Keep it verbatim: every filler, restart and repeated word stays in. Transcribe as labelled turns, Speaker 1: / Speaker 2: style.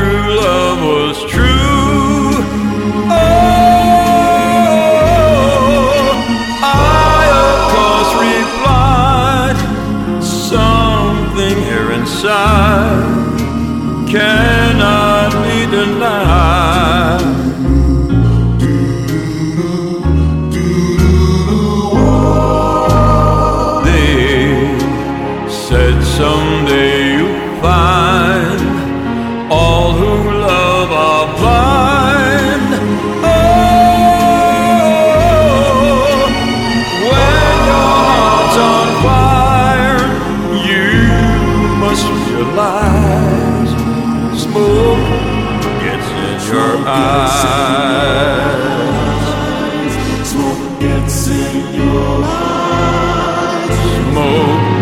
Speaker 1: true love was true. Oh, I of course replied, something here inside cannot be denied. Said someday you'll find all who love are blind. Oh, when your heart's on fire, you must realize smoke gets in your eyes.
Speaker 2: Smoke gets in your eyes.
Speaker 1: Smoke